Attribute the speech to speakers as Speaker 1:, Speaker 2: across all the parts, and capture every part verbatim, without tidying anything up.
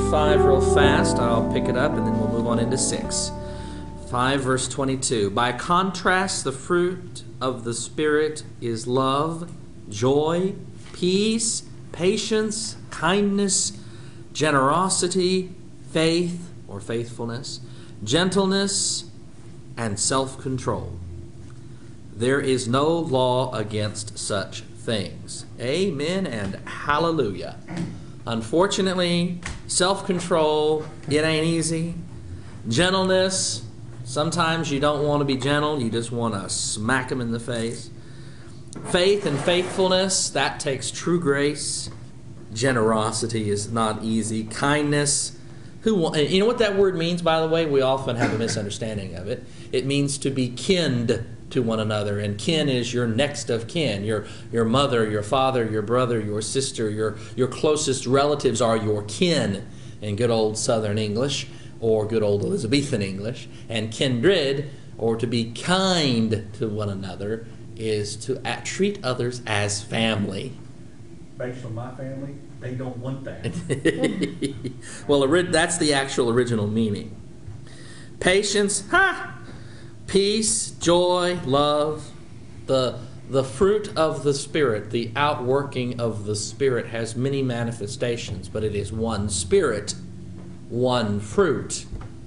Speaker 1: five real fast. I'll pick it up and then we'll move on into six. five verse twenty-two. By contrast, the fruit of the Spirit is love, joy, peace, patience, kindness, generosity, faith or faithfulness, gentleness, and self-control. There is no law against such things. Amen and hallelujah. Unfortunately, self-control, it ain't easy. Gentleness, sometimes you don't want to be gentle. You just want to smack them in the face. Faith and faithfulness, that takes true grace. Generosity is not easy. Kindness, who you know what that word means, by the way? We often have a misunderstanding of it. It means to be kinned to one another, and kin is your next of kin. Your your mother, your father, your brother, your sister, your your closest relatives are your kin in good old Southern English or good old Elizabethan English. And kindred, or to be kind to one another, is to at, treat others as family.
Speaker 2: Based on my family, they don't want that.
Speaker 1: Well, that's the actual original meaning. Patience, ha! Peace, joy, love, the, the fruit of the Spirit, the outworking of the Spirit has many manifestations, but it is one Spirit, one fruit,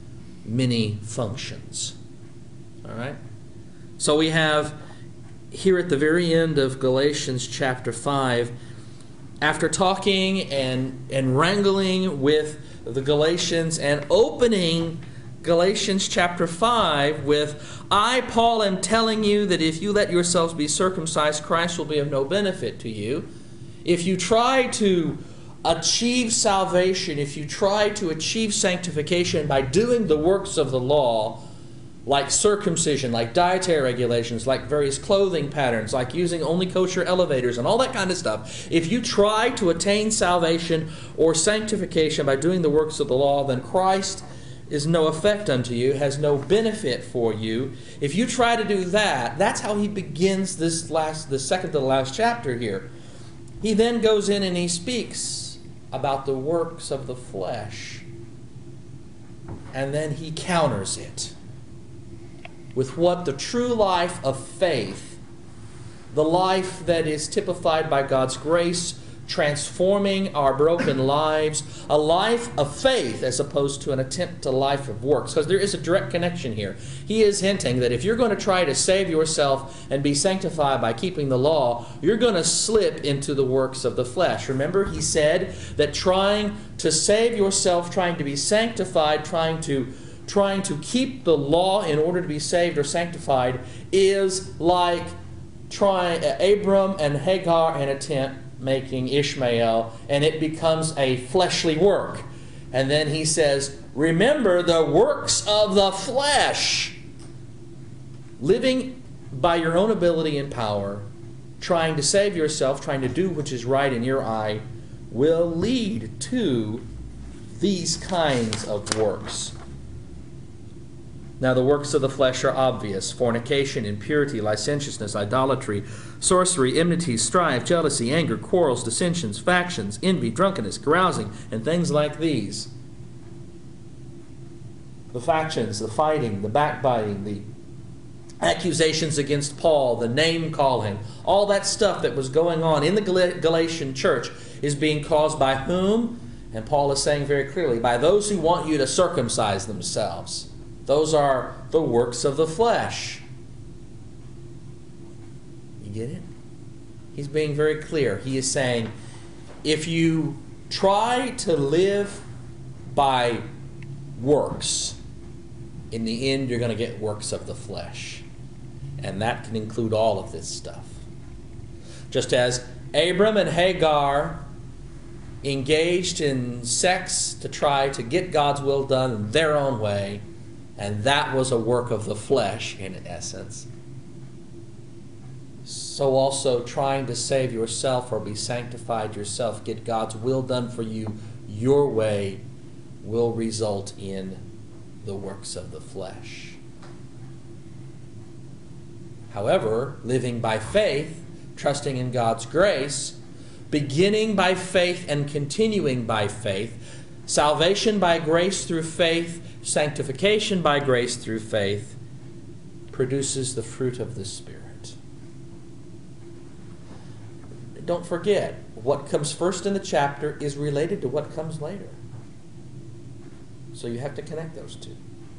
Speaker 1: many functions. All right? So we have here at the very end of Galatians chapter five, after talking and, and wrangling with the Galatians and opening Galatians chapter five with, I, Paul, am telling you that if you let yourselves be circumcised, Christ will be of no benefit to you. If you try to achieve salvation, if you try to achieve sanctification by doing the works of the law, like circumcision, like dietary regulations, like various clothing patterns, like using only kosher elevators and all that kind of stuff, if you try to attain salvation or sanctification by doing the works of the law, then Christ is no effect unto you, has no benefit for you. If you try to do that, that's how he begins this last, the second to the last chapter here. He then goes in and he speaks about the works of the flesh. And then he counters it with what the true life of faith, the life that is typified by God's grace, transforming our broken lives, a life of faith as opposed to an attempt to life of works. Because there is a direct connection here. He is hinting that if you're going to try to save yourself and be sanctified by keeping the law, you're going to slip into the works of the flesh. Remember, he said that trying to save yourself, trying to be sanctified, trying to trying to keep the law in order to be saved or sanctified is like trying uh, Abram and Hagar in a tent making Ishmael, and it becomes a fleshly work. And then he says, remember the works of the flesh. Living by your own ability and power, trying to save yourself, trying to do which is right in your eye, will lead to these kinds of works. Now the works of the flesh are obvious: fornication, impurity, licentiousness, idolatry, sorcery, enmity, strife, jealousy, anger, quarrels, dissensions, factions, envy, drunkenness, carousing, and things like these. The factions, the fighting, the backbiting, the accusations against Paul, the name-calling, all that stuff that was going on in the Galatian church is being caused by whom? And Paul is saying very clearly, by those who want you to circumcise themselves. Those are the works of the flesh. You get it? He's being very clear. He is saying, if you try to live by works, in the end you're going to get works of the flesh. And that can include all of this stuff. Just as Abram and Hagar engaged in sex to try to get God's will done in their own way, and that was a work of the flesh in essence, so also trying to save yourself or be sanctified yourself, get God's will done for you your way, will result in the works of the flesh. However, living by faith, trusting in God's grace, beginning by faith and continuing by faith, Salvation by grace through faith, sanctification by grace through faith, produces the fruit of the Spirit. Don't forget, what comes first in the chapter is related to what comes later. So you have to connect those two.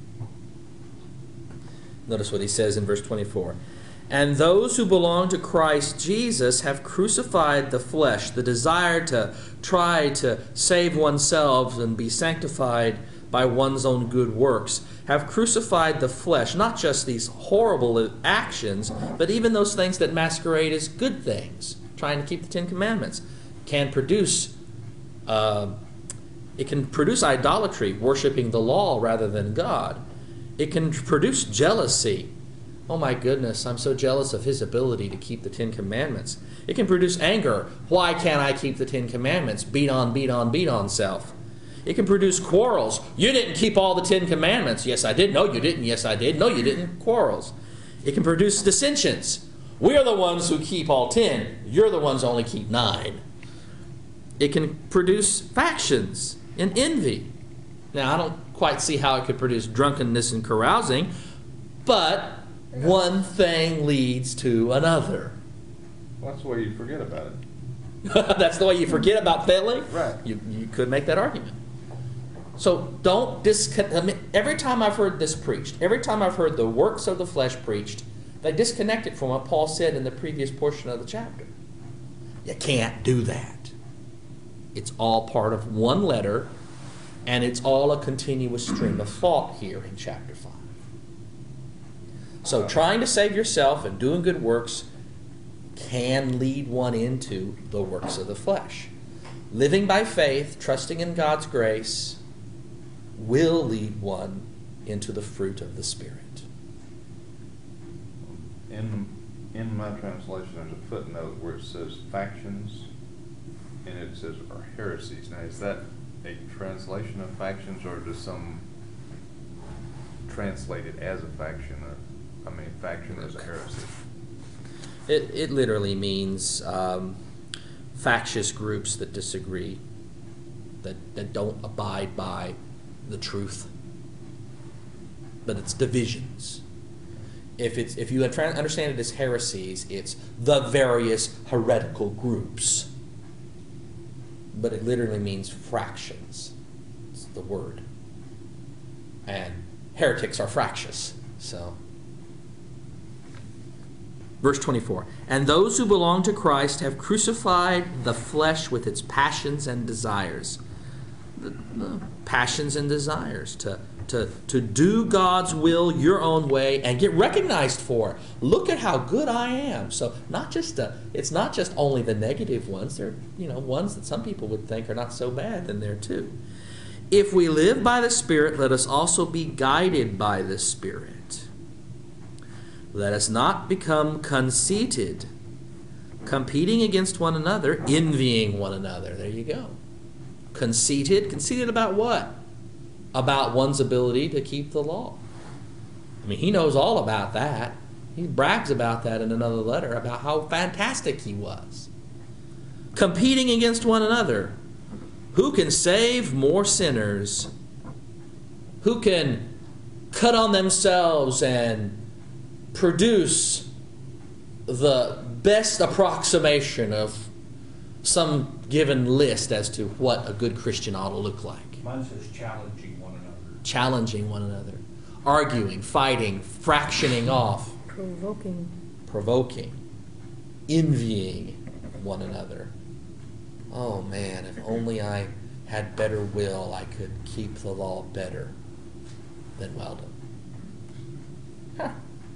Speaker 1: Notice what he says in verse twenty-four. And those who belong to Christ Jesus have crucified the flesh, the desire to try to save oneself and be sanctified by one's own good works, have crucified the flesh, not just these horrible actions, but even those things that masquerade as good things, trying to keep the Ten Commandments, can produce, uh, it can produce idolatry, worshiping the law rather than God. It can produce jealousy. Oh my goodness, I'm so jealous of his ability to keep the Ten Commandments. It can produce anger. Why can't I keep the Ten Commandments? Beat on, beat on, beat on self. It can produce quarrels. You didn't keep all the Ten Commandments. Yes, I did. No, you didn't. Yes, I did. No, you didn't. Quarrels. It can produce dissensions. We are the ones who keep all ten. You're the ones who only keep nine. It can produce factions and envy. Now, I don't quite see how it could produce drunkenness and carousing, but one thing leads to another.
Speaker 3: Well, that's the way you forget about it.
Speaker 1: That's the way you forget about failing?
Speaker 3: Right.
Speaker 1: You, you could make that argument. So don't disconnect. I mean, every time I've heard this preached, every time I've heard the works of the flesh preached, they disconnect it from what Paul said in the previous portion of the chapter. You can't do that. It's all part of one letter, and it's all a continuous stream of thought here in chapter five. So trying to save yourself and doing good works can lead one into the works of the flesh. Living by faith, trusting in God's grace, will lead one into the fruit of the Spirit.
Speaker 3: In, in my translation, there's a footnote where it says factions, and it says are heresies. Now, is that a translation of factions, or just some translated as a faction? Or, I mean, faction is a heresy.
Speaker 1: It, it literally means um, factious groups that disagree, that, that don't abide by the truth. But it's divisions. If it's if you understand it as heresies, it's the various heretical groups. But it literally means fractions. It's the word. And heretics are fractious. So, verse twenty-four. And those who belong to Christ have crucified the flesh with its passions and desires. The, the passions and desires to To, to do God's will your own way and get recognized for it. Look at how good I am. So not just a, it's not just only the negative ones. There are, you know, ones that some people would think are not so bad, then there too. If we live by the Spirit, let us also be guided by the Spirit. Let us not become conceited, competing against one another, envying one another. There you go. Conceited. Conceited about what? About one's ability to keep the law. I mean, he knows all about that. He brags about that in another letter, about how fantastic he was. Competing against one another. Who can save more sinners? Who can cut on themselves and produce the best approximation of some given list as to what a good Christian ought to look like?
Speaker 2: Mine says challenging one another.
Speaker 1: Challenging one another. Arguing, fighting, fractioning off.
Speaker 4: Provoking.
Speaker 1: Provoking. Envying one another. Oh man, if only I had better will, I could keep the law better than Weldon. Huh.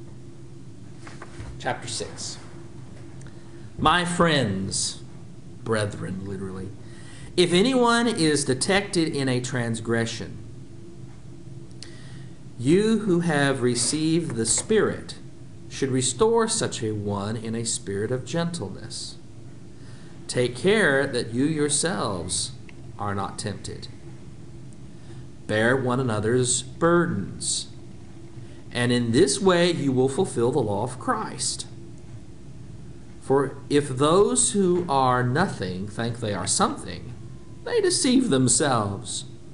Speaker 1: Chapter six. My friends, brethren, literally, if anyone is detected in a transgression, you who have received the Spirit should restore such a one in a spirit of gentleness. Take care that you yourselves are not tempted. Bear one another's burdens, and in this way you will fulfill the law of Christ. For if those who are nothing think they are something, they deceive themselves.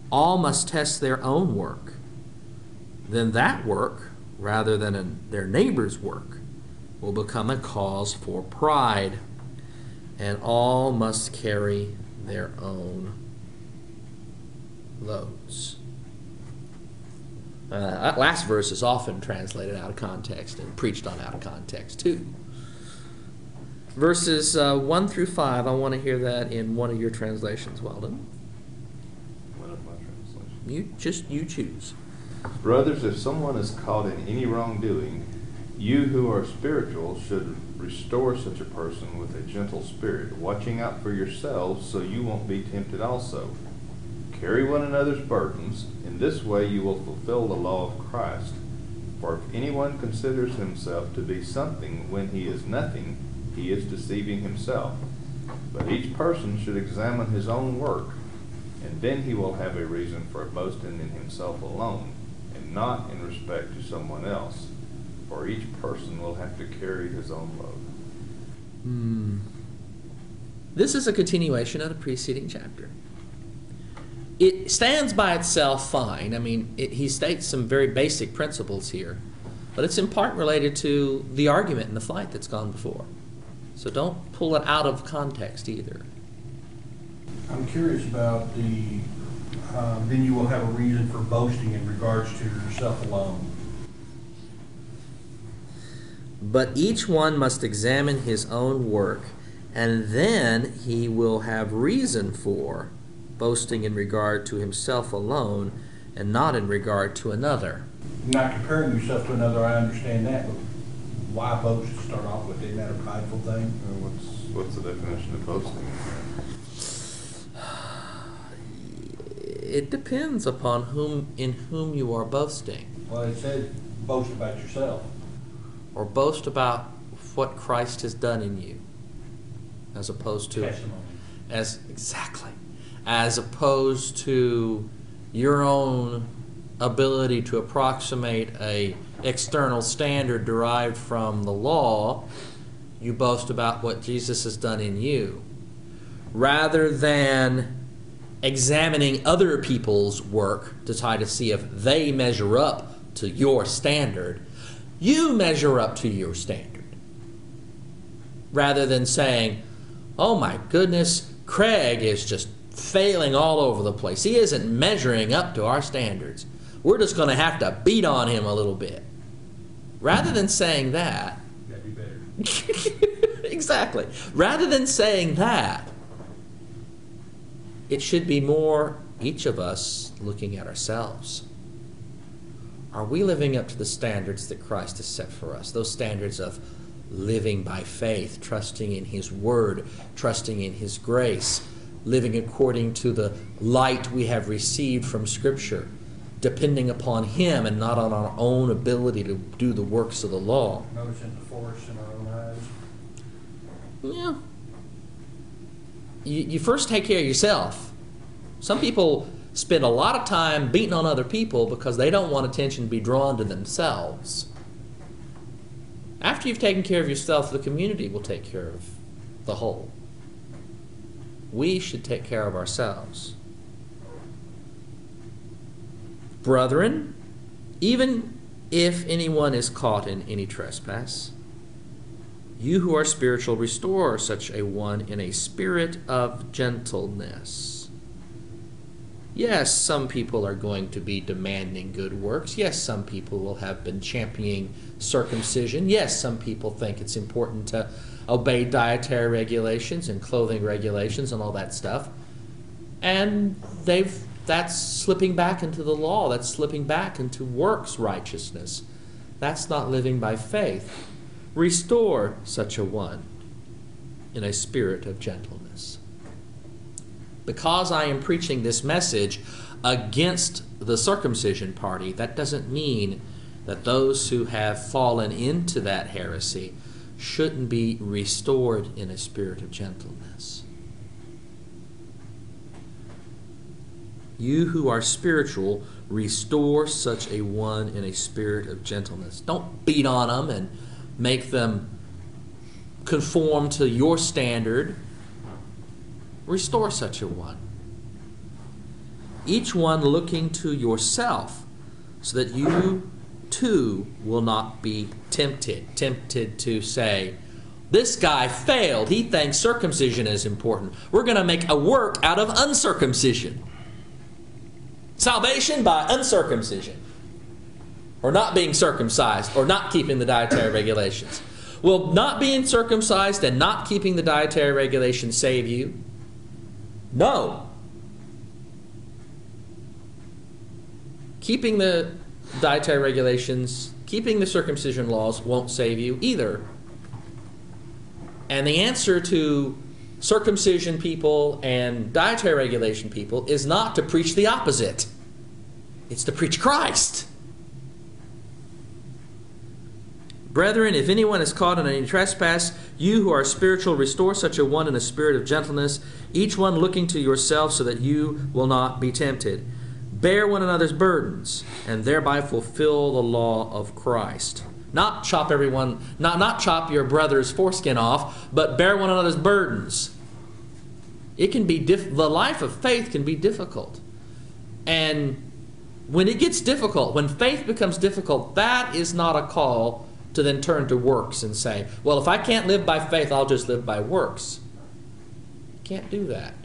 Speaker 1: all must test their own work. Then that work, rather than in their neighbor's work, will become a cause for pride, and all must carry their own loads. Uh, that last verse is often translated out of context and preached on out of context too. Verses uh, one through five, I want to hear that in one of your translations, Weldon.
Speaker 3: One of my translations.
Speaker 1: You just you choose.
Speaker 3: Brothers, if someone is caught in any wrongdoing, you who are spiritual should restore such a person with a gentle spirit, watching out for yourselves so you won't be tempted also. Carry one another's burdens. In this way you will fulfill the law of Christ. For if anyone considers himself to be something when he is nothing, he is deceiving himself. But each person should examine his own work, and then he will have a reason for boasting in himself alone, and not in respect to someone else. For each person will have to carry his own load.
Speaker 1: Hmm. This is a continuation of the preceding chapter. It stands by itself fine. I mean, it, he states some very basic principles here, but it's in part related to the argument in the fight that's gone before. So don't pull it out of context either.
Speaker 2: I'm curious about the, um, then you will have a reason for boasting in regards to yourself alone.
Speaker 1: But each one must examine his own work, and then he will have reason for boasting in regard to himself alone and not in regard to another.
Speaker 2: Not comparing yourself to another, I understand that, but why boast to start off with? Isn't that a prideful thing?
Speaker 3: Uh, What's, what's the definition of boasting?
Speaker 1: It depends upon whom in whom you are boasting,
Speaker 2: Well, it said boast about yourself.
Speaker 1: or boast about what Christ has done in you, as opposed to
Speaker 2: Testimony.
Speaker 1: as exactly as opposed to your own ability to approximate a external standard derived from the law. You boast about what Jesus has done in you, rather than examining other people's work to try to see if they measure up to your standard. You measure up to your standard, rather than saying, oh my goodness, Craig is just failing all over the place. He isn't measuring up to our standards. We're just going to have to beat on him a little bit. Rather than saying that,
Speaker 2: That'd be better.
Speaker 1: exactly. Rather than saying that, it should be more each of us looking at ourselves. Are we living up to the standards that Christ has set for us? Those standards of living by faith, trusting in His Word, trusting in His grace, living according to the light we have received from Scripture, depending upon Him and not on our own ability to do the works of the law.
Speaker 2: Noticing the forest in our own eyes.
Speaker 1: Yeah. You, you first take care of yourself. Some people spend a lot of time beating on other people because they don't want attention to be drawn to themselves. After you've taken care of yourself, the community will take care of the whole. We should take care of ourselves. Brethren, even if anyone is caught in any trespass, you who are spiritual, restore such a one in a spirit of gentleness. Yes, some people are going to be demanding good works. Yes, some people will have been championing circumcision. Yes, some people think it's important to obey dietary regulations and clothing regulations and all that stuff. And they've that's slipping back into the law. That's slipping back into works righteousness. That's not living by faith. Restore such a one in a spirit of gentleness. Because I am preaching this message against the circumcision party, that doesn't mean that those who have fallen into that heresy shouldn't be restored in a spirit of gentleness. You who are spiritual, restore such a one in a spirit of gentleness. Don't beat on them and make them conform to your standard. Restore such a one. each one looking to yourself, so that you too will not be tempted. Tempted to say, this guy failed. He thinks circumcision is important. We're going to make a work out of uncircumcision. Salvation by uncircumcision. Or not being circumcised, or not keeping the dietary regulations. Will not being circumcised and not keeping the dietary regulations save you? No. Keeping the dietary regulations, keeping the circumcision laws won't save you either. And the answer to circumcision people and dietary regulation people is not to preach the opposite. It's to preach Christ. Brethren, if anyone is caught in any trespass, you who are spiritual, restore such a one in a spirit of gentleness, each one looking to yourself, so that you will not be tempted. Bear one another's burdens, and thereby fulfill the law of Christ. Not chop everyone, not, not chop your brother's foreskin off, but bear one another's burdens. It can be diff- the life of faith can be difficult. And when it gets difficult, when faith becomes difficult, that is not a call to then turn to works and say, well, if I can't live by faith, I'll just live by works. You can't do that.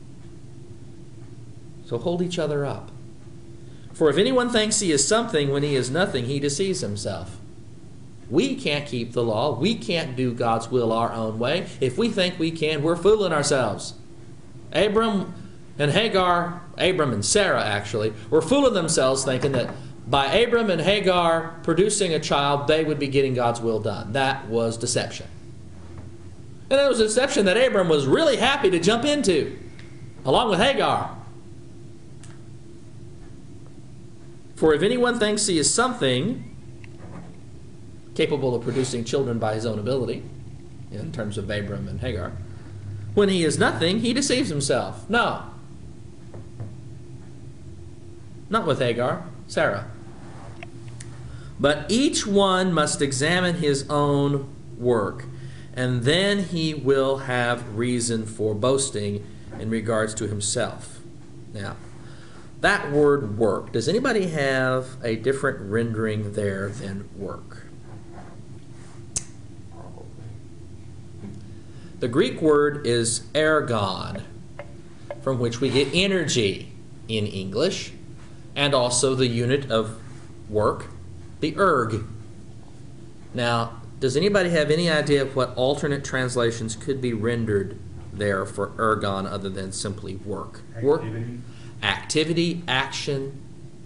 Speaker 1: So hold each other up. For if anyone thinks he is something when he is nothing, he deceives himself. We can't keep the law. We can't do God's will our own way. If we think we can, we're fooling ourselves. Abram and Hagar, Abram and Sarah actually, were fooling themselves thinking that by Abram and Hagar producing a child, they would be getting God's will done. That was deception. And it was a deception that Abram was really happy to jump into, along with Hagar. For if anyone thinks he is something capable of producing children by his own ability, in terms of Abram and Hagar, when he is nothing, he deceives himself. No. Not with Hagar, Sarah. But each one must examine his own work, and then he will have reason for boasting in regards to himself. Now, that word work, does anybody have a different rendering there than work? The Greek word is ergon, from which we get energy in English, and also the unit of work, the erg. Now, does anybody have any idea of what alternate translations could be rendered there for ergon other than simply work? Work,
Speaker 2: Activity.
Speaker 1: activity, action.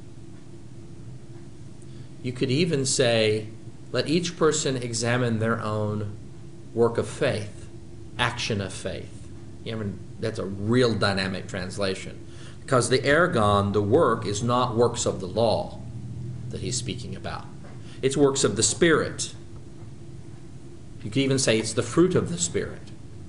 Speaker 1: You could even say, let each person examine their own work of faith, action of faith. You know, that's a real dynamic translation. Because the ergon, the work, is not works of the law that he's speaking about. It's works of the Spirit. You could even say it's the fruit of the Spirit.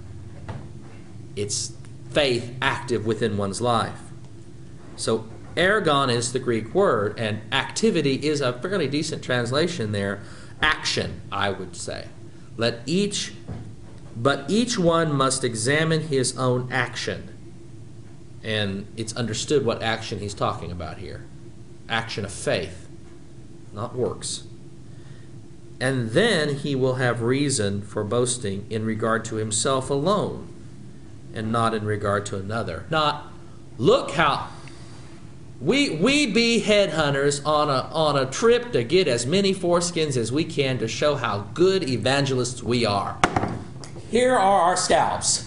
Speaker 1: It's faith active within one's life. So ergon is the Greek word, and activity is a fairly decent translation there. Action, I would say. Let each, but each one must examine his own action. And it's understood what action he's talking about here. Action of faith, not works. And then he will have reason for boasting in regard to himself alone, and not in regard to another. Not, look how we we be headhunters on a on a trip to get as many foreskins as we can to show how good evangelists we are. Here are our scalps.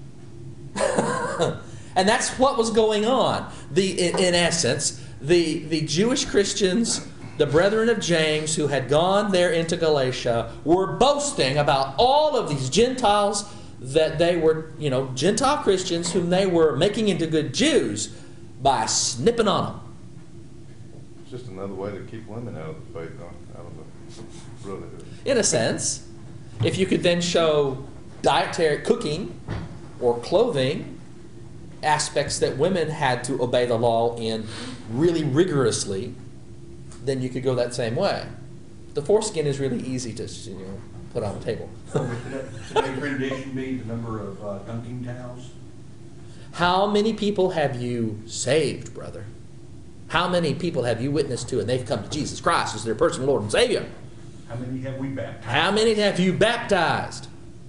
Speaker 1: And that's what was going on. The in, in essence, the the Jewish Christians, the brethren of James, who had gone there into Galatia, were boasting about all of these Gentiles that they were, you know, Gentile Christians whom they were making into good Jews by snipping on them.
Speaker 3: It's just another way to keep women out of the faith, out of the brotherhood.
Speaker 1: In a sense, if you could then show dietary cooking or clothing aspects that women had to obey the law in really rigorously, then you could go that same way. The foreskin is really easy to, you know, put on the table.
Speaker 2: So would today- today's rendition be the number of uh, dunking towels?
Speaker 1: How many people have you saved, brother? How many people have you witnessed to and they've come to Jesus Christ as their personal Lord and Savior?
Speaker 2: How many have we baptized?
Speaker 1: How many have you baptized?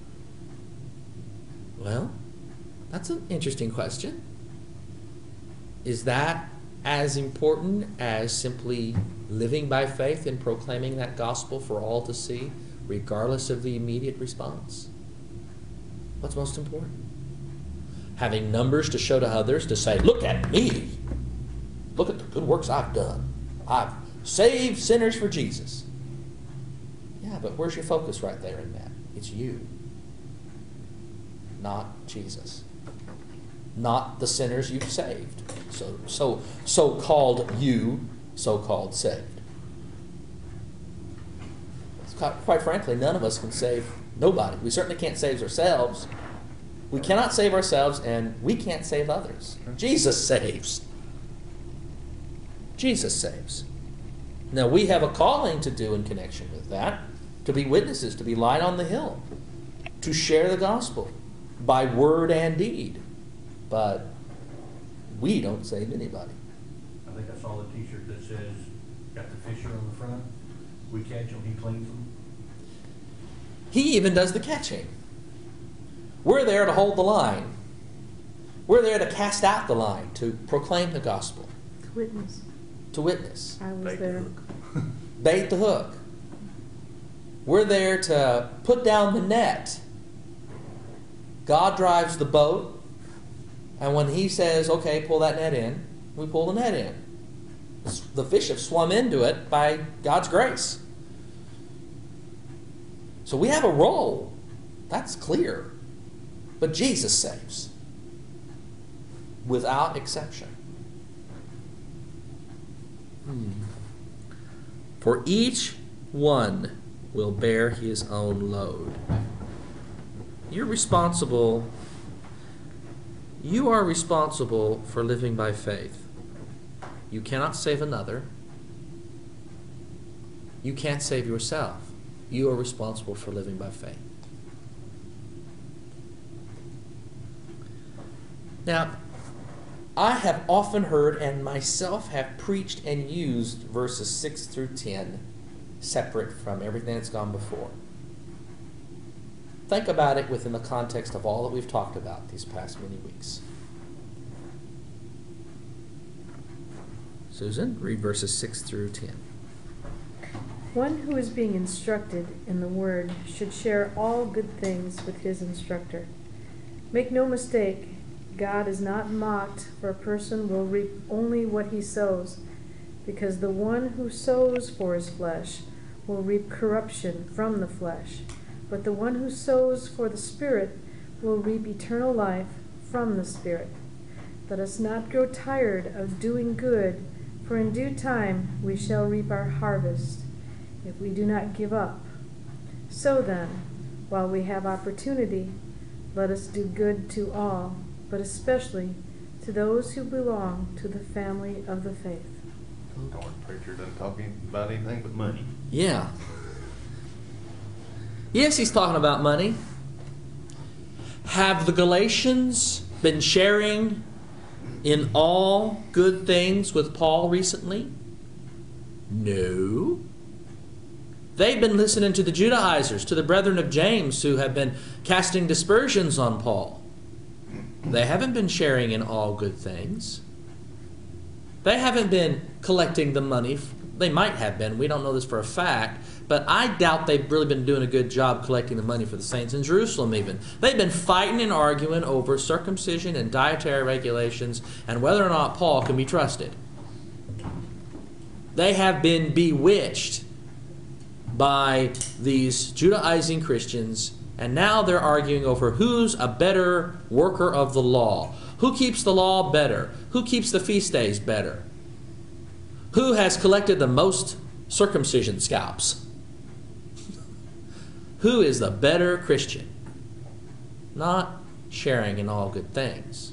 Speaker 1: Well, that's an interesting question. Is that as important as simply living by faith and proclaiming that gospel for all to see, regardless of the immediate response? What's most important? Having numbers to show to others, to say, look at me. Look at the good works I've done. I've saved sinners for Jesus. Yeah, but where's your focus right there in that? It's you, not Jesus. Not the sinners you've saved. So, so, so-called you, so-called saved. Quite frankly, none of us can save nobody. We certainly can't save ourselves. We cannot save ourselves, and we can't save others. Jesus saves. Jesus saves. Now, we have a calling to do in connection with that, to be witnesses, to be light on the hill, to share the gospel by word and deed. But we don't save anybody.
Speaker 2: I think I saw the t-shirt that says, got the fisher on the front. We catch them, he cleans them.
Speaker 1: He even does the catching. We're there to hold the line. We're there to cast out the line, to proclaim the gospel.
Speaker 4: To witness.
Speaker 1: To witness.
Speaker 4: I was
Speaker 3: Bait the
Speaker 4: there.
Speaker 3: hook.
Speaker 1: Bait the hook. We're there to put down the net. God drives the boat, and when he says, okay, pull that net in, we pull the net in. The fish have swum into it by God's grace. So we have a role. That's clear. But Jesus saves. Without exception. Hmm. For each one will bear his own load. You're responsible. You are responsible for living by faith. You cannot save another. You can't save yourself. You are responsible for living by faith. Now, I have often heard and myself have preached and used verses six through ten separate from everything that's gone before. Think about it within the context of all that we've talked about these past many weeks. Susan, read verses six through ten.
Speaker 4: One who is being instructed in the word should share all good things with his instructor. Make no mistake, God is not mocked, for a person will reap only what he sows, because the one who sows for his flesh will reap corruption from the flesh, but the one who sows for the Spirit will reap eternal life from the Spirit. Let us not grow tired of doing good, for in due time we shall reap our harvest, if we do not give up. So then, while we have opportunity, let us do good to all, but especially to those who belong to the family of the faith.
Speaker 3: Our preacher doesn't talk about anything but money.
Speaker 1: Yeah. Yes, he's talking about money. Have the Galatians been sharing in all good things with Paul recently? No. They've been listening to the Judaizers, to the brethren of James, who have been casting dispersions on Paul. They haven't been sharing in all good things. They haven't been collecting the money. They might have been. We don't know this for a fact. But I doubt they've really been doing a good job collecting the money for the saints in Jerusalem even. They've been fighting and arguing over circumcision and dietary regulations and whether or not Paul can be trusted. They have been bewitched by these Judaizing Christians, and now they're arguing over who's a better worker of the law. Who keeps the law better? Who keeps the feast days better? Who has collected the most circumcision scalps? Who is the better Christian? Not sharing in all good things.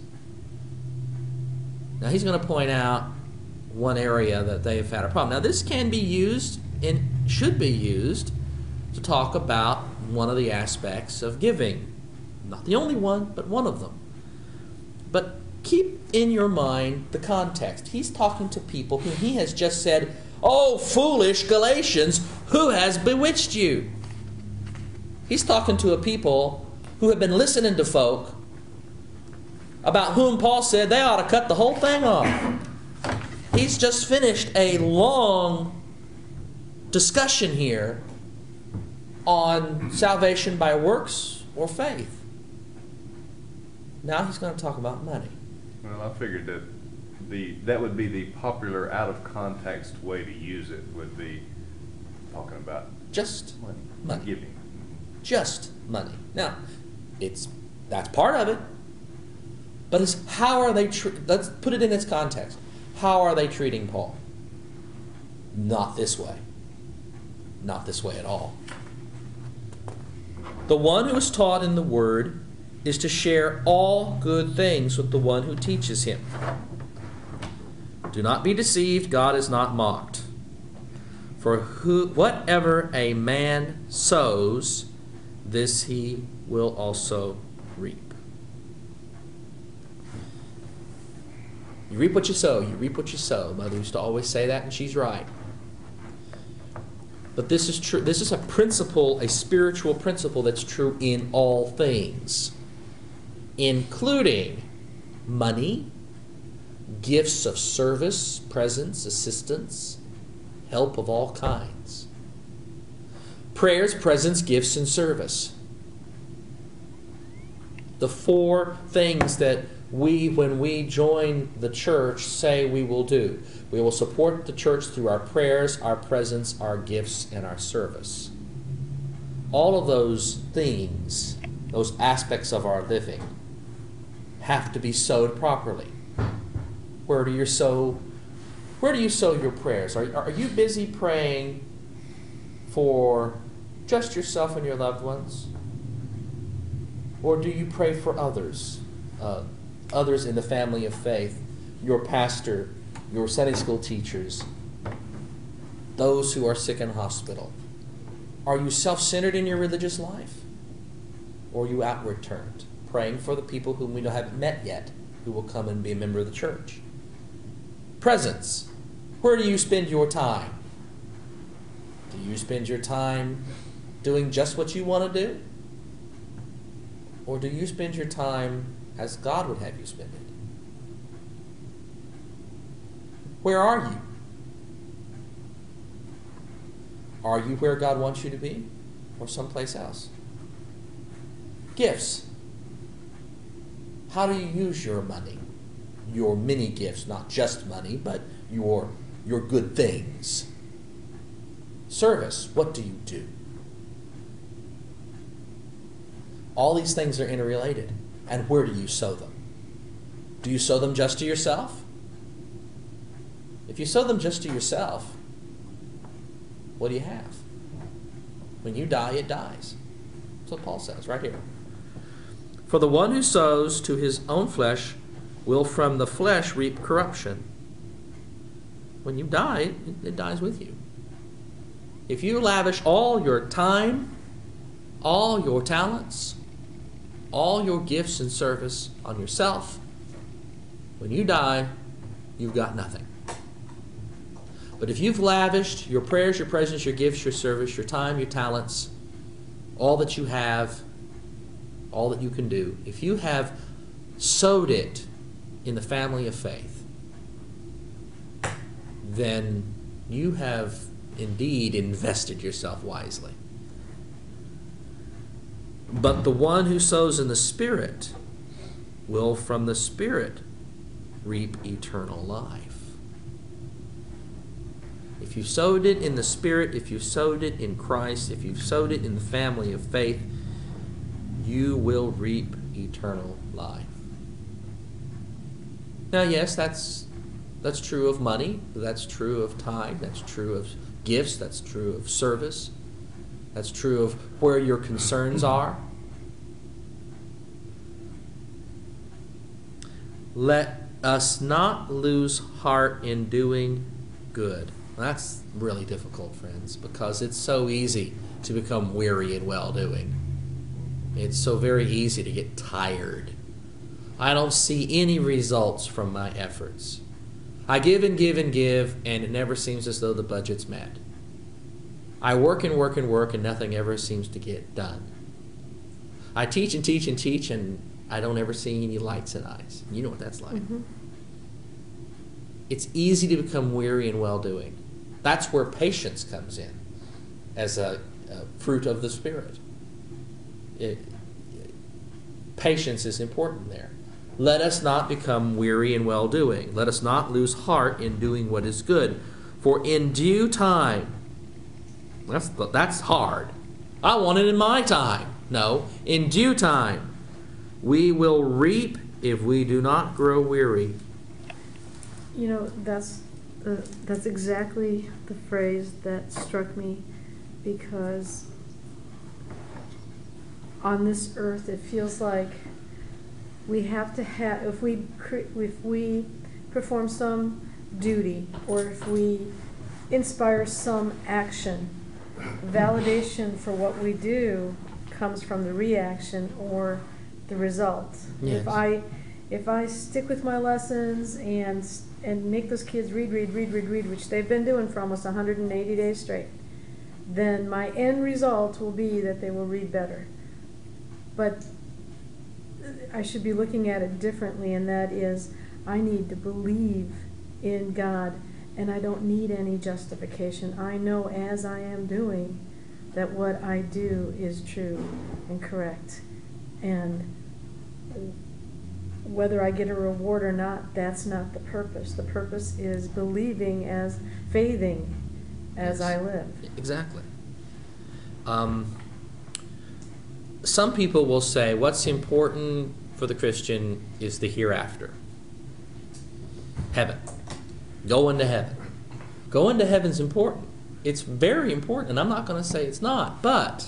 Speaker 1: Now he's going to point out one area that they've had a problem. Now this can be used and should be used to talk about one of the aspects of giving. Not the only one, but one of them. But keep in your mind the context. He's talking to people whom he has just said, "Oh, foolish Galatians, who has bewitched you?" He's talking to a people who have been listening to folk about whom Paul said they ought to cut the whole thing off. He's just finished a long discussion here on salvation by works or faith. Now he's going to talk about money.
Speaker 3: Well, I figured that the that would be the popular out of context way to use it, would be talking about
Speaker 1: Just
Speaker 3: money,
Speaker 1: money.
Speaker 3: giving.
Speaker 1: Just money. Now, it's that's part of it. But it's how are they tre- let's put it in its context. How are they treating Paul? Not this way. Not this way at all. The one who is taught in the word is to share all good things with the one who teaches him. Do not be deceived, God is not mocked. For who, whatever a man sows, this he will also reap. You reap what you sow, you reap what you sow. Mother used to always say that, and she's right. But this is true. This is a principle, a spiritual principle that's true in all things, including money, gifts of service, presence, assistance, help of all kinds. Prayers, presence, gifts, and service. The four things that we, when we join the church, say we will do. We will support the church through our prayers, our presence, our gifts, and our service. All of those things, those aspects of our living, have to be sowed properly. Where do you sow? Where do you sow your prayers? Are, are you busy praying for just yourself and your loved ones? Or do you pray for others? Uh, others in the family of faith, your pastor, your Sunday school teachers, those who are sick in hospital. Are you self-centered in your religious life? Or are you outward turned, praying for the people whom we haven't met yet, who will come and be a member of the church? Presence. Where do you spend your time? Do you spend your time doing just what you want to do? Or do you spend your time as God would have you spend it? Where are you? Are you where God wants you to be? Or someplace else? Gifts. How do you use your money? Your many gifts, not just money, but your, your good things. Service. What do you do? All these things are interrelated. And where do you sow them? Do you sow them just to yourself? If you sow them just to yourself, what do you have? When you die, it dies. That's what Paul says right here. For the one who sows to his own flesh will from the flesh reap corruption. When you die, it, it dies with you. If you lavish all your time, all your talents, all your gifts and service on yourself, when you die, you've got nothing. But if you've lavished your prayers, your presence, your gifts, your service, your time, your talents, all that you have, all that you can do, if you have sowed it in the family of faith, then you have indeed invested yourself wisely. But the one who sows in the Spirit will from the Spirit reap eternal life. If you sowed it in the Spirit, if you sowed it in Christ, if you sowed it in the family of faith, you will reap eternal life. Now, yes, that's that's true of money, that's true of time, that's true of gifts, that's true of service, that's true of where your concerns are. Let us not lose heart in doing good. That's really difficult, friends, because it's so easy to become weary in well-doing. It's so very easy to get tired I don't see any results from my efforts. I give and give and give, and it never seems as though the budget's met. I work and work and work, and nothing ever seems to get done. I teach and teach and teach, and I don't ever see any lights in eyes. You know what that's like.
Speaker 4: Mm-hmm.
Speaker 1: It's easy to become weary in well-doing. That's where patience comes in as a, a fruit of the Spirit. It, patience is important there. Let us not become weary in well-doing. Let us not lose heart in doing what is good. For in due time, that's, that's hard. I want it in my time. No, in due time, we will reap if we do not grow weary.
Speaker 4: You know, that's uh, that's exactly the phrase that struck me, because on this earth it feels like we have to have, if we if we perform some duty, or if we inspire some action, validation for what we do comes from the reaction or the result.
Speaker 1: Yes.
Speaker 4: If I if I stick with my lessons and and make those kids read, read, read, read, read, which they've been doing for almost one hundred eighty days straight, then my end result will be that they will read better. But I should be looking at it differently, and that is, I need to believe in God, and I don't need any justification. I know as I am doing that what I do is true and correct. And whether I get a reward or not, that's not the purpose. The purpose is believing as faithing as
Speaker 1: Yes.
Speaker 4: I live.
Speaker 1: Exactly. Um, some people will say what's important for the Christian is the hereafter. Heaven. Going to heaven. Going to heaven's important. It's very important, and I'm not going to say it's not. But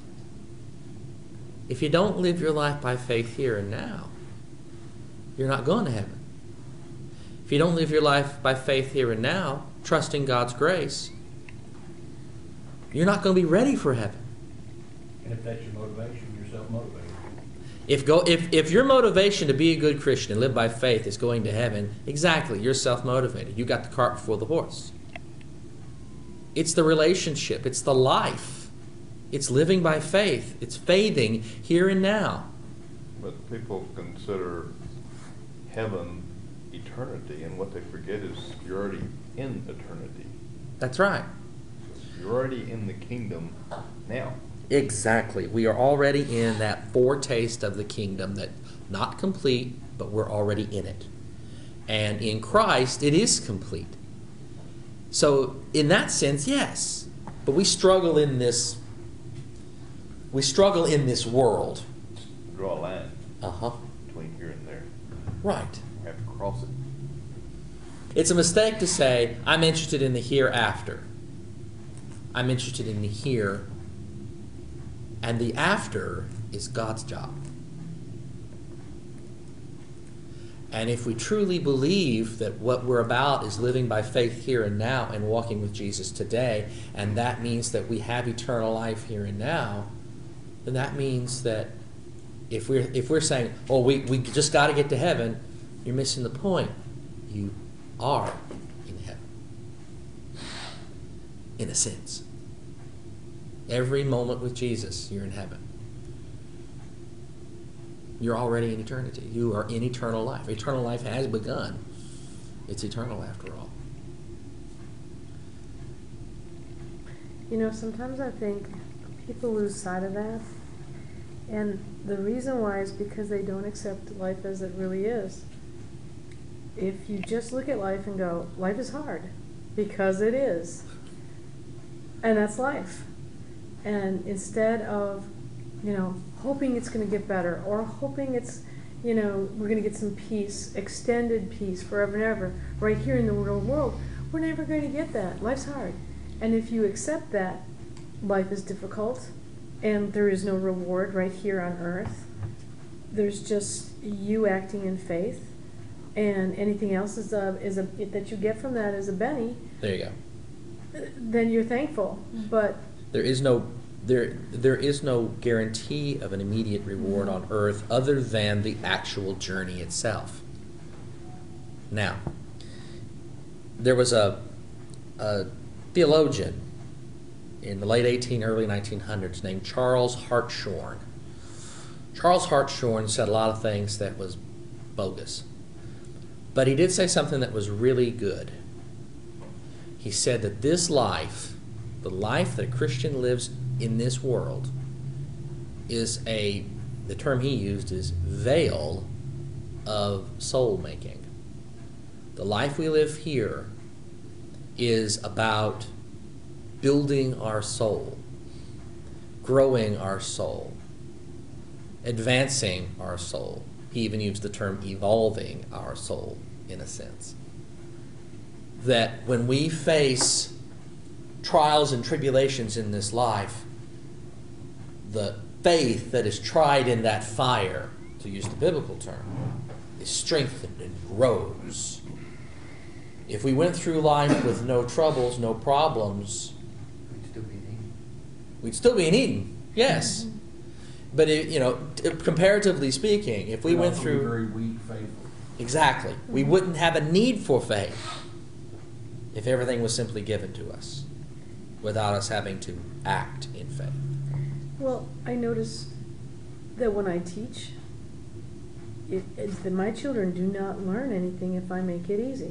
Speaker 1: if you don't live your life by faith here and now, you're not going to heaven. If you don't live your life by faith here and now, trusting God's grace, you're not going to be ready for heaven.
Speaker 2: And if that's your motivation, you're self-motivated.
Speaker 1: If go if, if your motivation to be a good Christian and live by faith is going to heaven, exactly, you're self-motivated. You got the cart before the horse. It's the relationship. It's the life. It's living by faith. It's faithing here and now.
Speaker 3: But people consider heaven eternity, and what they forget is you're already in eternity.
Speaker 1: That's right.
Speaker 3: You're already in the kingdom now.
Speaker 1: Exactly. We are already in that foretaste of the kingdom, that not complete, but we're already in it. And in Christ, it is complete. So in that sense, yes. But we struggle in this we struggle in this world.
Speaker 3: Draw a line
Speaker 1: Uh-huh.
Speaker 3: between here and there.
Speaker 1: Right.
Speaker 3: You have to cross it.
Speaker 1: It's a mistake to say, I'm interested in the hereafter. I'm interested in the here. And the after is God's job. And if we truly believe that what we're about is living by faith here and now and walking with Jesus today, and that means that we have eternal life here and now, then that means that if we're if we're saying, oh, we, we just got to get to heaven, you're missing the point. You are in heaven. In a sense. Every moment with Jesus, you're in heaven. You're already in eternity. You are in eternal life. Eternal life has begun. It's eternal after all.
Speaker 4: You know, sometimes I think people lose sight of that. And the reason why is because they don't accept life as it really is. If you just look at life and go, life is hard, because it is. And that's life. And instead of, you know, hoping it's going to get better, or hoping it's, you know, we're going to get some peace, extended peace forever and ever, right here in the real world, we're never going to get that. Life's hard. And if you accept that life is difficult and there is no reward right here on earth, there's just you acting in faith, and anything else is a, is a, that you get from that is a Benny,
Speaker 1: There you go.
Speaker 4: then you're thankful. But
Speaker 1: There is no there there is no guarantee of an immediate reward on earth other than the actual journey itself. Now, there was a, a theologian in the late eighteen, early nineteen hundreds named Charles Hartshorne. Charles Hartshorne said a lot of things that was bogus. But he did say something that was really good. He said that this life, the life that a Christian lives in this world, is a, the term he used is veil of soul making. The life we live here is about building our soul, growing our soul, advancing our soul. He even used the term evolving our soul, in a sense. That when we face trials and tribulations in this life, the faith that is tried in that fire, to use the biblical term, is strengthened and grows. If we went through life with no troubles, no problems,
Speaker 5: We'd still be eating.
Speaker 1: we'd still be in Eden, yes. Mm-hmm. But, it, you know, t- comparatively speaking, if we
Speaker 2: We'd
Speaker 1: went
Speaker 2: also be
Speaker 1: through...
Speaker 2: very weak, faithful.
Speaker 1: Exactly. We wouldn't have a need for faith if everything was simply given to us without us having to act in faith.
Speaker 4: Well, I notice that when I teach, it, it's that my children do not learn anything if I make it easy.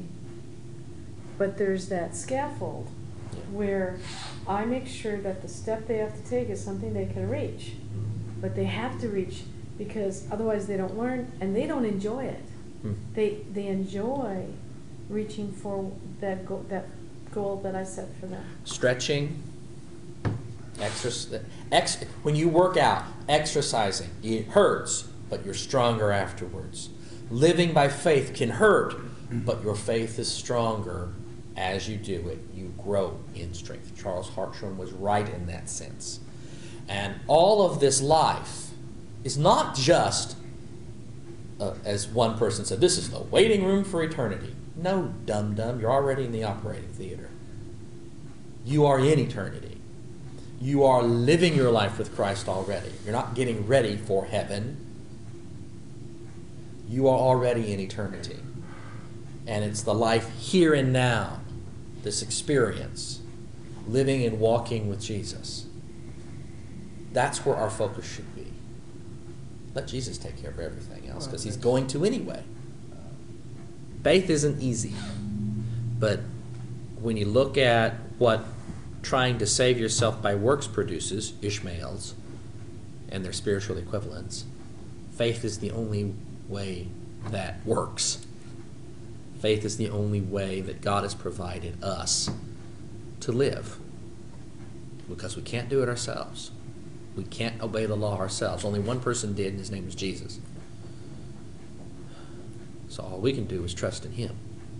Speaker 4: But there's that scaffold
Speaker 1: Yeah.
Speaker 4: where I make sure that the step they have to take is something they can reach. But they have to reach because otherwise they don't learn and they don't enjoy it.
Speaker 1: Hmm.
Speaker 4: They they enjoy reaching for that goal, that goal that I set for them.
Speaker 1: Stretching, exercise, ex, when you work out, exercising, it hurts, but you're stronger afterwards. Living by faith can hurt, but your faith is stronger as you do it. You grow in strength. Charles Hartshorne was right in that sense. And all of this life is not just, uh, as one person said, this is the waiting room for eternity. No, dum-dum, you're already in the operating theater. You are in eternity. You are living your life with Christ already. You're not getting ready for heaven. You are already in eternity. And it's the life here and now, this experience, living and walking with Jesus. That's where our focus should be. Let Jesus take care of everything else, because he's going to anyway. Faith isn't easy. But when you look at what trying to save yourself by works produces, Ishmaels and their spiritual equivalents, faith is the only way that works. Faith is the only way that God has provided us to live. Because we can't do it ourselves. We can't obey the law ourselves. Only one person did, and his name was Jesus. So all we can do is trust in him.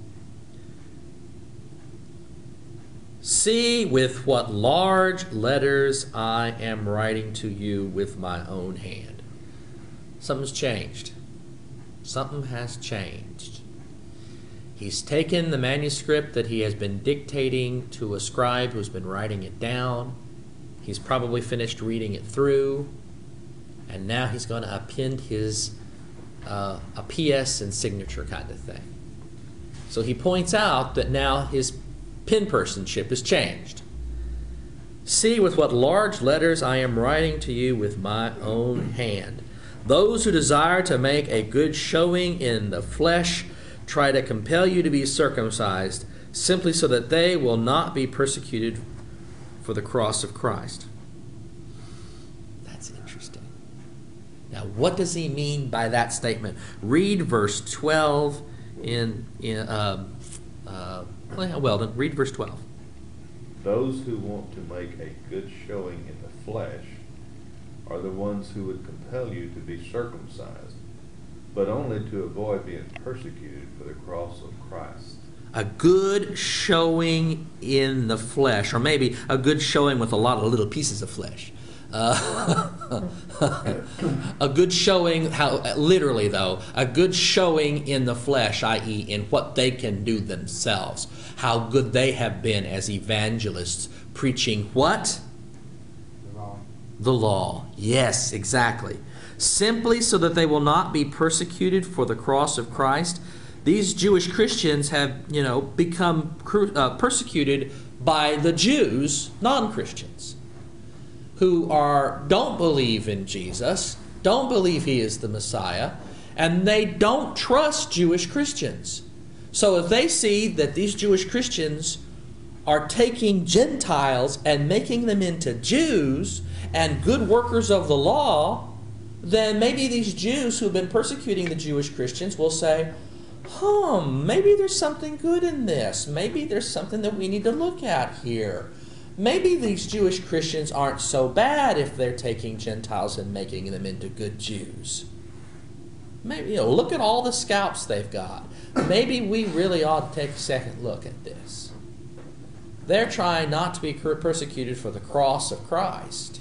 Speaker 1: See with what large letters I am writing to you with my own hand. Something's changed. Something has changed. He's taken the manuscript that he has been dictating to a scribe who's been writing it down. He's probably finished reading it through, and now he's going to append his uh, a P S and signature kind of thing. So he points out that now his pen personship has changed. See with what large letters I am writing to you with my own hand. Those who desire to make a good showing in the flesh try to compel you to be circumcised, simply so that they will not be persecuted for the cross of Christ. That's interesting. Now, what does he mean by that statement? Read verse twelve in, in uh, uh, well, then read verse twelve.
Speaker 3: Those who want to make a good showing in the flesh are the ones who would compel you to be circumcised, but only to avoid being persecuted for the cross of Christ.
Speaker 1: A good showing in the flesh, or maybe a good showing with a lot of little pieces of flesh. Uh, a good showing, how literally though, a good showing in the flesh, that is in what they can do themselves, how good they have been as evangelists preaching what?
Speaker 5: The wrong.
Speaker 1: the law. Yes, exactly. Simply so that they will not be persecuted for the cross of Christ. These Jewish Christians have, you know, become uh, persecuted by the Jews, non-Christians, who are don't believe in Jesus, don't believe he is the Messiah, and they don't trust Jewish Christians. So if they see that these Jewish Christians are taking Gentiles and making them into Jews and good workers of the law, then maybe these Jews who have been persecuting the Jewish Christians will say, huh, maybe there's something good in this. Maybe there's something that we need to look at here. Maybe these Jewish Christians aren't so bad if they're taking Gentiles and making them into good Jews. Maybe, you know, look at all the scalps they've got. Maybe we really ought to take a second look at this. They're trying not to be persecuted for the cross of Christ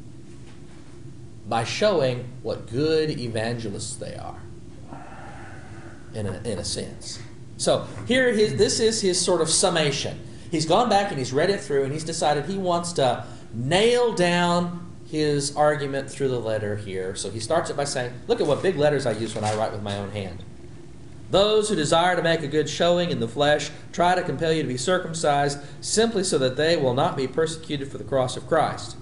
Speaker 1: by showing what good evangelists they are, in a, in a sense. So here, his, this is his sort of summation. He's gone back and he's read it through and he's decided he wants to nail down his argument through the letter here. So he starts it by saying, look at what big letters I use when I write with my own hand. Those who desire to make a good showing in the flesh try to compel you to be circumcised simply so that they will not be persecuted for the cross of Christ.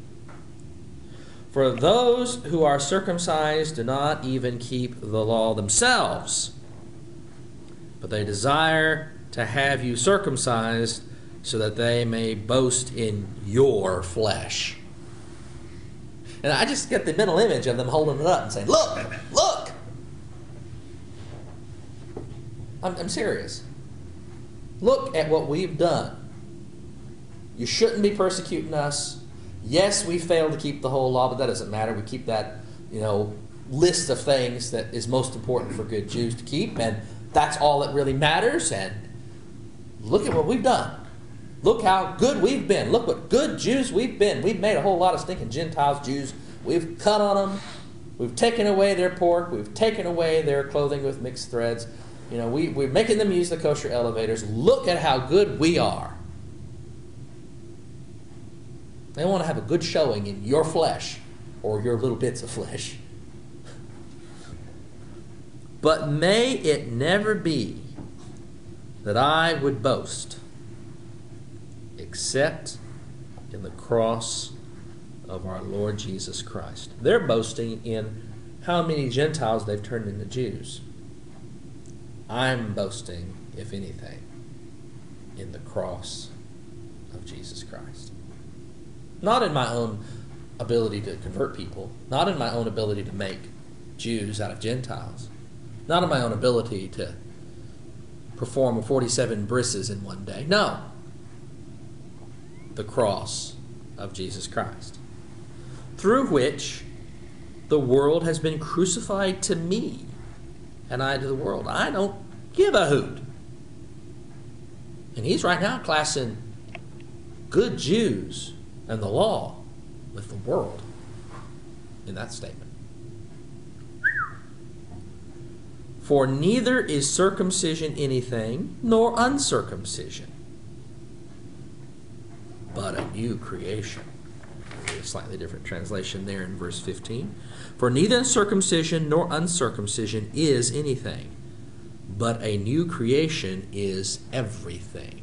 Speaker 1: For those who are circumcised do not even keep the law themselves, but they desire to have you circumcised so that they may boast in your flesh. And I just get the mental image of them holding it up and saying, look, look. I'm, I'm serious. Look at what we've done. You shouldn't be persecuting us. Yes, we failed to keep the whole law, but that doesn't matter. We keep that, you know, list of things that is most important for good Jews to keep, and that's all that really matters. And look at what we've done. Look how good we've been. Look what good Jews we've been. We've made a whole lot of stinking Gentiles Jews. We've cut on them. We've taken away their pork. We've taken away their clothing with mixed threads. You know, we, we're making them use the kosher elevators. Look at how good we are. They want to have a good showing in your flesh or your little bits of flesh. But may it never be that I would boast except in the cross of our Lord Jesus Christ. They're boasting in how many Gentiles they've turned into Jews. I'm boasting, if anything, in the cross of Jesus Christ. Not in my own ability to convert people, not in my own ability to make Jews out of Gentiles, not in my own ability to perform forty-seven brisses in one day. No. The cross of Jesus Christ, through which the world has been crucified to me, and I to the world. I don't give a hoot. And he's right now classing good Jews and the law with the world in that statement. For neither is circumcision anything, nor uncircumcision, but a new creation. A slightly different translation there in verse fifteen. For neither circumcision nor uncircumcision is anything, but a new creation is everything.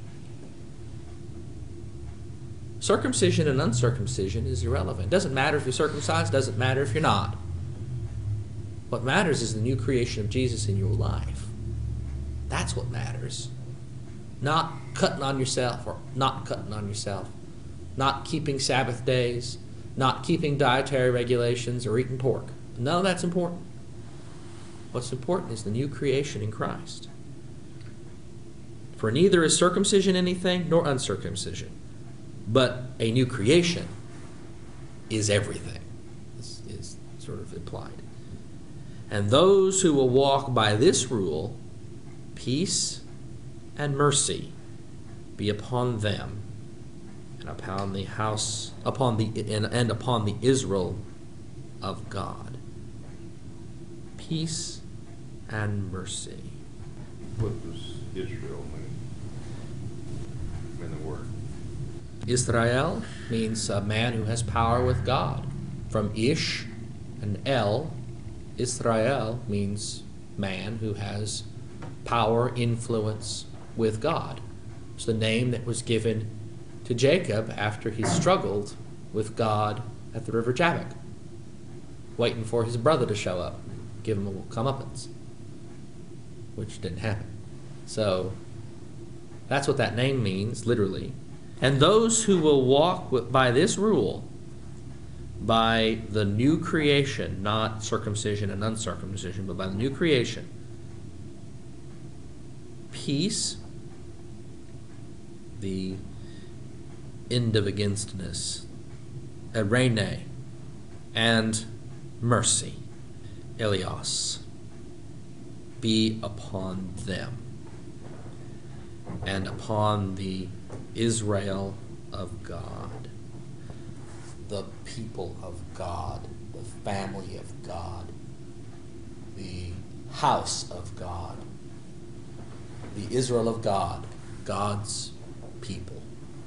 Speaker 1: Circumcision and uncircumcision is irrelevant. It doesn't matter if you're circumcised, doesn't matter if you're not. What matters is the new creation of Jesus in your life. That's what matters. Not cutting on yourself or not cutting on yourself. Not keeping Sabbath days. Not keeping dietary regulations or eating pork. None of that's important. What's important is the new creation in Christ. For neither is circumcision anything nor uncircumcision, but a new creation is everything. This is sort of implied. And those who will walk by this rule, peace and mercy be upon them, and upon the house, upon the and, and upon the Israel of God. Peace and mercy.
Speaker 3: What does Israel mean in the word?
Speaker 1: Israel means a man who has power with God. From Ish and El, Israel means man who has power, influence with God. It's the name that was given to Jacob after he struggled with God at the river Jabbok, waiting for his brother to show up, give him a comeuppance, which didn't happen. So that's what that name means, literally. And those who will walk with, by this rule, by the new creation, not circumcision and uncircumcision, but by the new creation, peace, the end of againstness, eirene, and mercy, elios, be upon them and upon the Israel of God, the people of God, the family of God, the house of God, the Israel of God, God's people.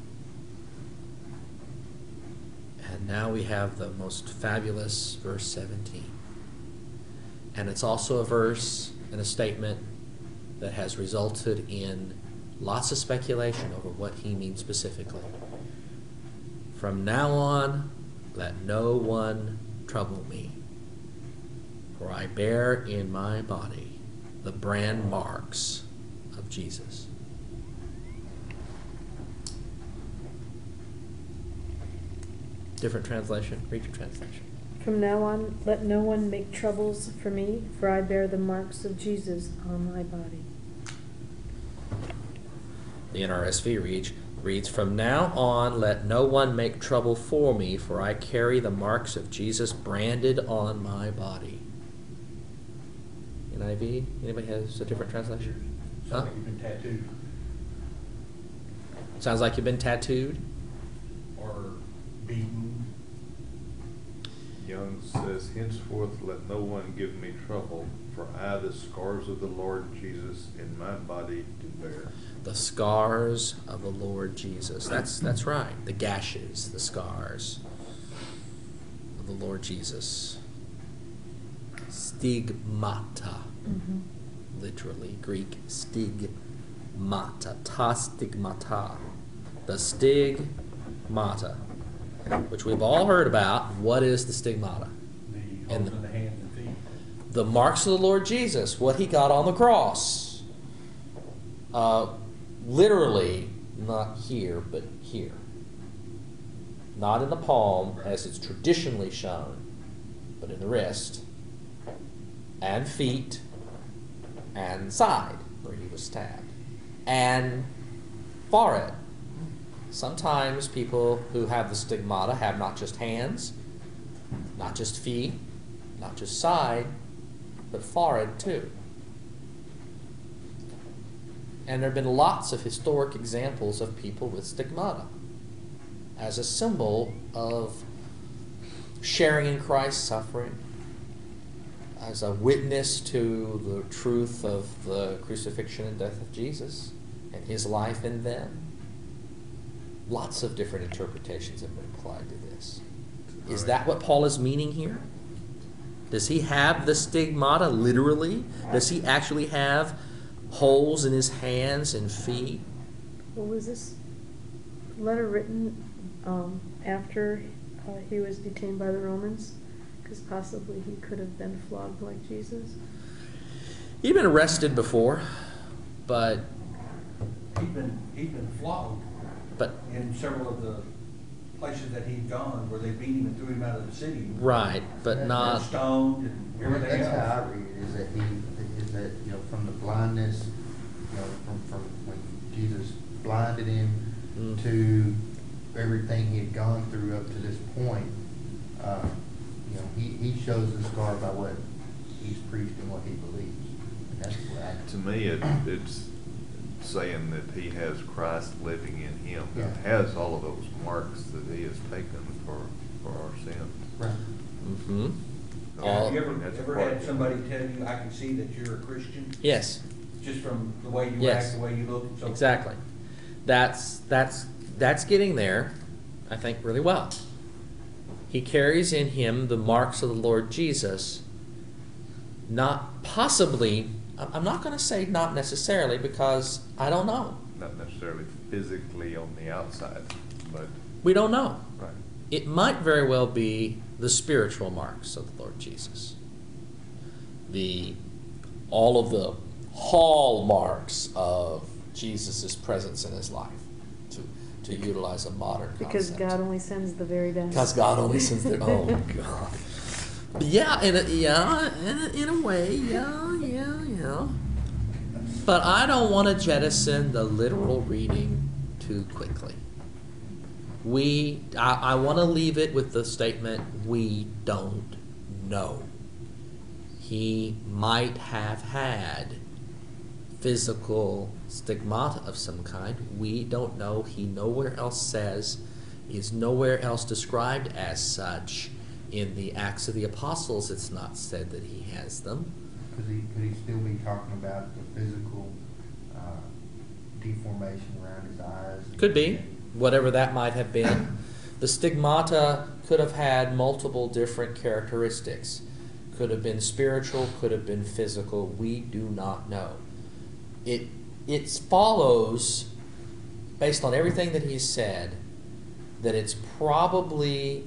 Speaker 1: And now we have the most fabulous verse seventeen. And it's also a verse and a statement that has resulted in lots of speculation over what he means specifically. From now on, let no one trouble me, for I bear in my body the brand marks of Jesus. Different translation. Read your translation.
Speaker 4: From now on, let no one make troubles for me, for I bear the marks of Jesus on my body.
Speaker 1: The N R S V reads, reads, From now on, let no one make trouble for me, for I carry the marks of Jesus branded on my body. N I V? Anybody has a different translation?
Speaker 2: Sounds
Speaker 1: Huh?
Speaker 2: like you've been tattooed
Speaker 1: Sounds like you've been tattooed.
Speaker 2: or beaten.
Speaker 3: Young says, henceforth let no one give me trouble, for I the scars of the Lord Jesus in my body do bear.
Speaker 1: The scars of the Lord Jesus. That's that's right. The gashes, the scars of the Lord Jesus. Stigmata.
Speaker 4: Mm-hmm.
Speaker 1: Literally, Greek stigmata. Ta stigmata. The stigmata, which we've all heard about. What is the stigmata?
Speaker 2: The
Speaker 1: And
Speaker 2: holes
Speaker 1: the-
Speaker 2: in the hands and feet.
Speaker 1: The marks of the Lord Jesus, what he got on the cross. Uh, literally, not here, but here. Not in the palm, as it's traditionally shown, but in the wrist, and feet, and side, where he was stabbed, and forehead. Sometimes people who have the stigmata have not just hands, not just feet, not just side, but forehead too. And there have been lots of historic examples of people with stigmata as a symbol of sharing in Christ's suffering, as a witness to the truth of the crucifixion and death of Jesus and his life in them. Lots of different interpretations have been applied to this. Is that what Paul is meaning here? Does he have the stigmata literally? Does he actually have holes in his hands and feet?
Speaker 4: Well, was this letter written um, after uh, he was detained by the Romans? Because possibly he could have been flogged like Jesus.
Speaker 1: He'd been arrested before, but
Speaker 2: He'd been, he'd been flogged
Speaker 1: but
Speaker 2: in several of the places that he'd gone where they beat him and threw him out of the city.
Speaker 1: right, but
Speaker 2: And
Speaker 1: not.
Speaker 2: stoned and everything
Speaker 5: That's how
Speaker 2: else.
Speaker 5: I read it, is that he, is that, you know, from the blindness, you know, from, from when Jesus blinded him
Speaker 1: Mm.
Speaker 5: to everything he had gone through up to this point, uh, you know, he, he shows the scar by what he's preached and what he believes. And that's what I,
Speaker 3: To me, it, it's saying that he has Christ living in him,
Speaker 5: Yeah.
Speaker 3: that has all of those marks that he has taken for, for our sins.
Speaker 5: right.
Speaker 1: Mm-hmm.
Speaker 3: So,
Speaker 1: All-
Speaker 2: Have you
Speaker 3: I mean,
Speaker 2: ever,
Speaker 3: that's
Speaker 2: ever
Speaker 3: part
Speaker 2: had
Speaker 3: of it.
Speaker 2: somebody tell you, I can see that you're a Christian,
Speaker 1: Yes,
Speaker 2: just from the way you
Speaker 1: Yes.
Speaker 2: act, the way you look and so forth?
Speaker 1: exactly. That's that's that's getting there, I think, really well. He carries in him the marks of the Lord Jesus, not possibly, I'm not going to say not necessarily, because I don't know.
Speaker 3: Not necessarily physically on the outside, but
Speaker 1: We don't know.
Speaker 3: right.
Speaker 1: It might very well be the spiritual marks of the Lord Jesus. The all of the hallmarks of Jesus' presence in his life, to to utilize a modern
Speaker 4: Because
Speaker 1: concept.
Speaker 4: God only sends the very best.
Speaker 1: Because God only sends the oh God. Yeah, in a, yeah, in a, in a way, yeah, yeah, yeah. But I don't want to jettison the literal reading too quickly. We, I, I want to leave it with the statement, we don't know. He might have had physical stigmata of some kind. We don't know. He nowhere else says, is nowhere else described as such. In the Acts of the Apostles, it's not said that he has them.
Speaker 5: Could he, could he still be talking about the physical uh, deformation around his eyes?
Speaker 1: Could be, whatever that might have been. The stigmata could have had multiple different characteristics. Could have been spiritual, could have been physical. We do not know. It it follows, based on everything that he said, that it's probably,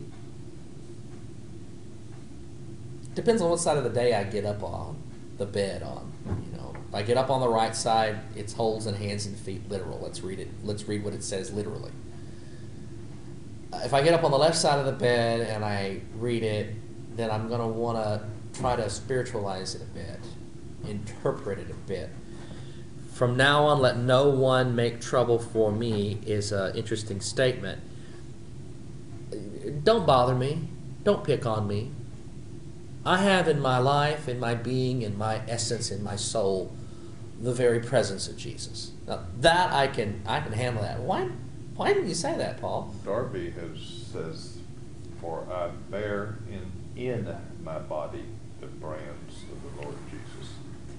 Speaker 1: depends on what side of the day I get up on, the bed on. You know, if I get up on the right side, it's holes in hands and feet, literal. Let's read it. Let's read what it says literally. If I get up on the left side of the bed and I read it, then I'm going to want to try to spiritualize it a bit, interpret it a bit. From now on, let no one make trouble for me is an interesting statement. Don't bother me. Don't pick on me. I have in my life, in my being, in my essence, in my soul, the very presence of Jesus. Now, that I can I can handle that. Why why didn't you say that, Paul?
Speaker 3: Darby has says, "For I bear in in my body the brands of the Lord Jesus."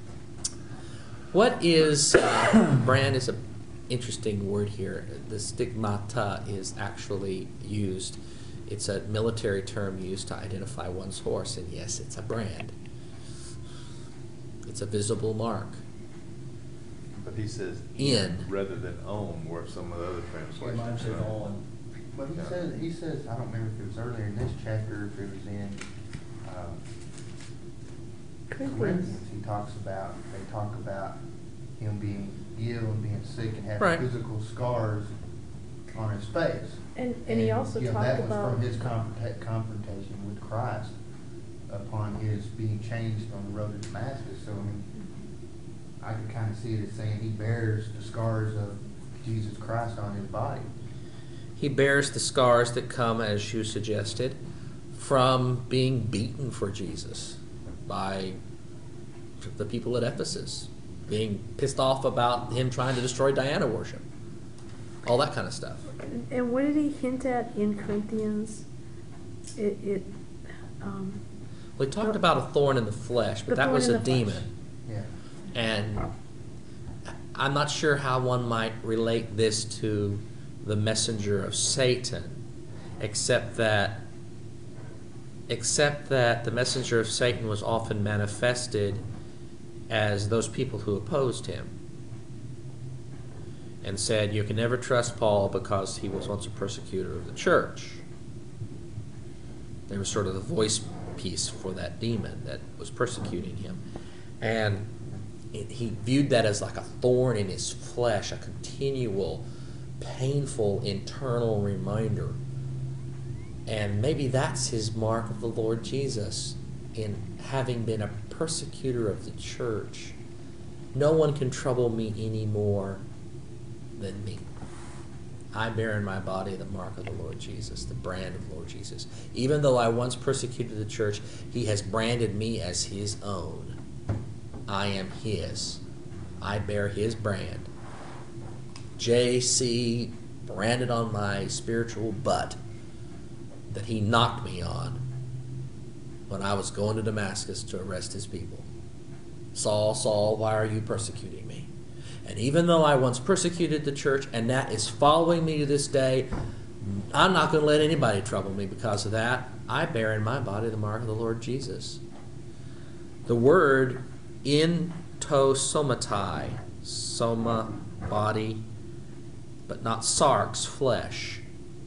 Speaker 1: What is uh, brand is an interesting word here. The stigmata is actually used. It's a military term used to identify one's horse, and yes, it's a brand. It's a visible mark.
Speaker 3: But he says
Speaker 1: In.
Speaker 3: rather than on, where some of the other translations
Speaker 2: Mine says
Speaker 3: say.
Speaker 2: on.
Speaker 5: But he
Speaker 3: Yeah.
Speaker 5: says, he says, I don't remember if it was earlier in this chapter, if it was in uh,
Speaker 4: Corinthians.
Speaker 5: Corinthians, he talks about, they talk about him being ill and being sick and having
Speaker 1: Right.
Speaker 5: physical scars on his face.
Speaker 4: And, and he also
Speaker 5: you know,
Speaker 4: talked
Speaker 5: that was
Speaker 4: about,
Speaker 5: from his confronta- confrontation with Christ upon his being changed on the road to Damascus. So I mean, I could kind of see it as saying he bears the scars of Jesus Christ on his body.
Speaker 1: He bears the scars that come, as you suggested, from being beaten for Jesus by the people at Ephesus, being pissed off about him trying to destroy Diana worship, all that kind of stuff.
Speaker 4: and, and what did he hint at in Corinthians? It, it, um,
Speaker 1: We talked about a thorn in the flesh, but
Speaker 4: The
Speaker 1: that
Speaker 4: thorn
Speaker 1: was
Speaker 4: in
Speaker 1: a
Speaker 4: the flesh.
Speaker 1: demon.
Speaker 5: Yeah.
Speaker 1: And I'm not sure how one might relate this to the messenger of Satan, except that except that the messenger of Satan was often manifested as those people who opposed him and said, you can never trust Paul because he was once a persecutor of the church. They were sort of the voice piece for that demon that was persecuting him. And it, he viewed that as like a thorn in his flesh, a continual, painful internal reminder. And maybe that's his mark of the Lord Jesus in having been a persecutor of the church. No one can trouble me any more than me. I bear in my body the mark of the Lord Jesus, the brand of the Lord Jesus. Even though I once persecuted the church, he has branded me as his own. I am his. I bear his brand. J C branded on my spiritual butt that he knocked me on when I was going to Damascus to arrest his people. Saul, Saul, why are you persecuting me? And even though I once persecuted the church, and that is following me to this day, I'm not going to let anybody trouble me because of that. I bear in my body the mark of the Lord Jesus. The word entosomatai, soma, body, but not sarx, flesh.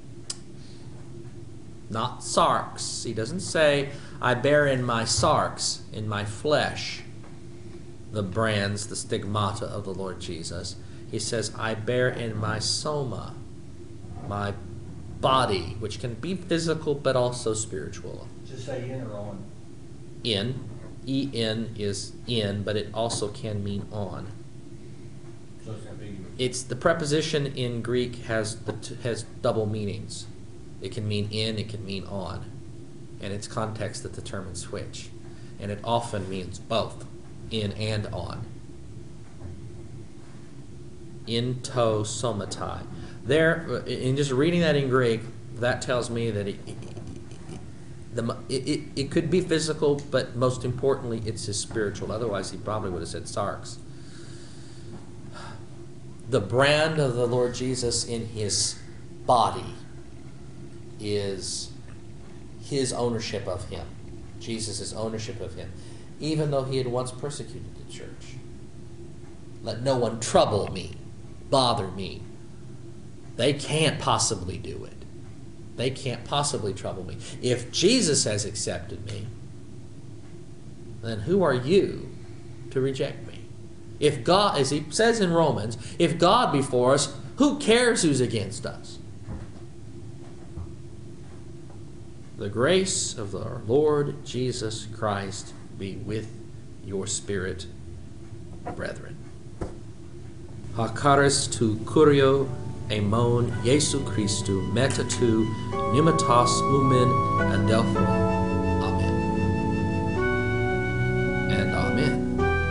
Speaker 1: Not sarx. He doesn't say, I bear in my sarx, in my flesh, the brands, the stigmata of the Lord Jesus. He says, I bear in my soma, my body, which can be physical but also spiritual.
Speaker 2: Just say in or on.
Speaker 1: In. E N is in, but it also can mean on.
Speaker 2: So it's ambiguous.
Speaker 1: It's the preposition in Greek has the t- has double meanings. It can mean in, it can mean on, and it's context that determines which, and it often means both, in and on. Into somatai. There, in just reading that in Greek, that tells me that it, it, the, it, it, it could be physical, but most importantly, it's his spiritual. Otherwise, he probably would have said sarx. The brand of the Lord Jesus in his body is his ownership of him. Jesus' ownership of him. Even though he had once persecuted the church. Let no one trouble me, bother me. They can't possibly do it. They can't possibly trouble me. If Jesus has accepted me, then who are you to reject me? If God, as he says in Romans, if God be for us, who cares who's against us? The grace of the Lord Jesus Christ be with your spirit, brethren. Hakaris tu kurio emon Jesu Christu meta tu pneumatos umen adelpho. Amen. And amen.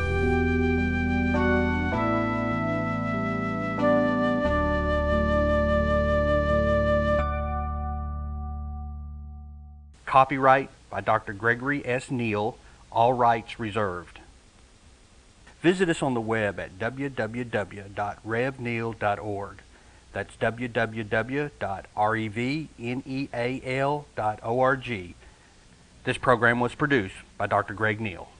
Speaker 6: Copyright by Doctor Gregory S. Neal, all rights reserved. Visit us on the web at w w w dot rev neal dot org. That's w w w dot rev neal dot org. This program was produced by Doctor Greg Neal.